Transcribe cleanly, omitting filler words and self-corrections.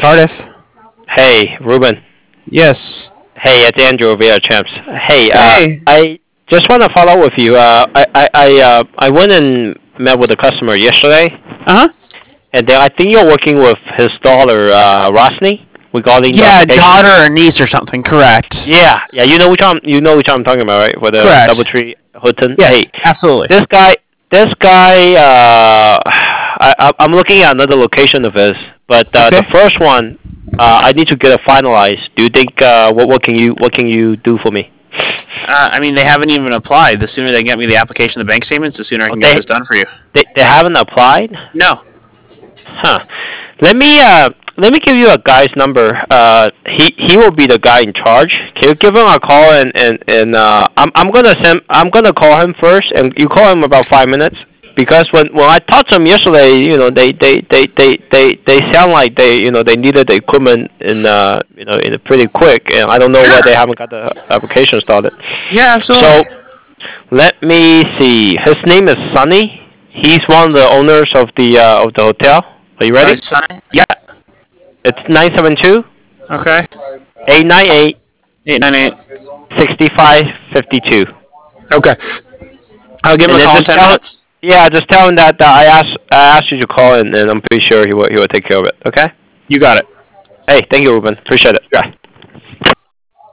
Cardiff. Hey, Ruben. Yes. Hey, it's Andrew via Champs. Hey, Hey. I just want to follow up with you. I went and met with a customer yesterday, Uh huh. and then I think you're working with his daughter, Rosny, regarding the Yeah, application. daughter or niece or something. Correct. Yeah, you know which I'm talking about, right? For the Correct. DoubleTree Houghton. Hey, Yes, absolutely. this guy, I'm looking at another location of his, but Okay. the first one, I need to get it finalized. Do you think what can you do for me? I mean, they haven't even applied. The sooner they get me the application, the bank statements, the sooner I Oh, can get they this done for you. they haven't applied, No. huh? Let me let me give you a guy's number. He will be the guy in charge. Can you give him a call and I'm gonna call him first, and you call him about 5 minutes. Because when I talked to them yesterday, they sound like they needed the equipment in a pretty quick, and I don't know why they Sure. haven't got the application started. Yeah, So absolutely. let me see. His name is Sonny. He's one of the owners of the hotel. Are you ready? Sonny? Yeah. It's 972 Okay. 898 898. 6552. Okay. I'll give him And a then call in just 10 tell minutes. yeah, just tell him that I asked you to call, and I'm pretty sure he will take care of it. Okay. You got it. Hey, thank you, Ruben. Appreciate it. Yeah. Bye.